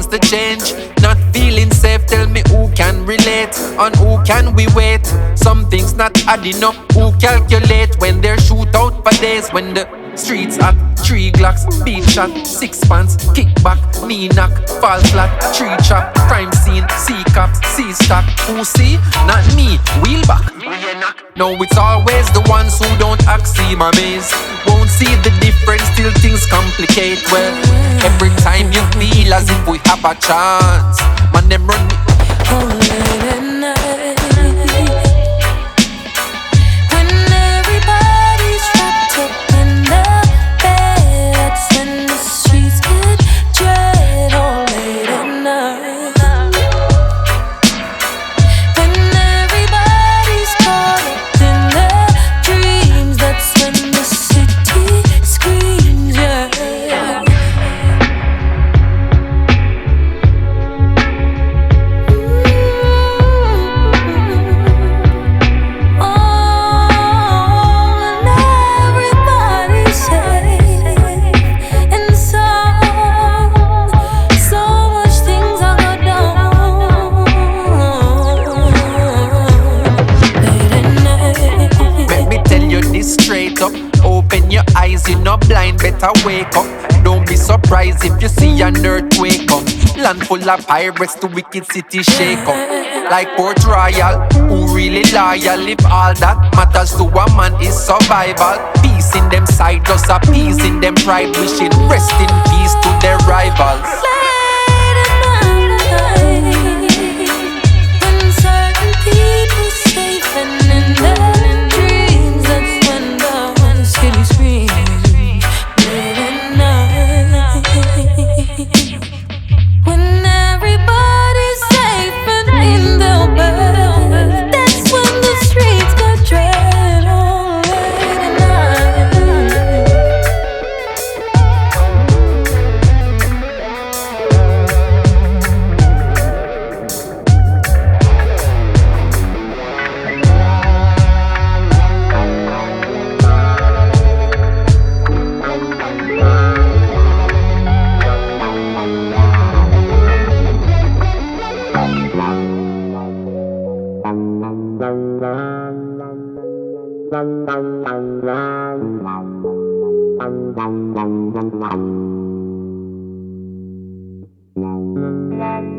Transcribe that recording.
the change. Not feeling safe, tell me who can relate, on who can we wait? Some things not adding up, who calculate when they shoot out for days? When the streets hot, 3 glocks, beat shot, 6 pants, kick back, knee knock, fall flat, tree chop, crime scene, see cops, see stock. Who see? Not me, wheel back. No, it's always the ones who don't act, see my maze. Won't see the difference till things complicate. Well, every time you feel as if we have a chance, man, them run me. Oh, late at night, when everybody's wrapped up in their beds, when the streets get dread. Oh, late at night, when everybody's caught up in their dreams, that's when the city screams, yeah. Straight up, open your eyes, you're not blind, better wake up. Don't be surprised if you see an earthquake come. Land full of pirates, the wicked city shake up. Like Port Royal, who really loyal? If all that matters to a man is survival. Peace in them side, just a peace in them pride. Wishing rest in peace to their rivals. When certain people safe and in their dreams, that's when the city screams. Late at night, when everybody's safe and in their bed, that's when the streets got dread. Oh, late at night. La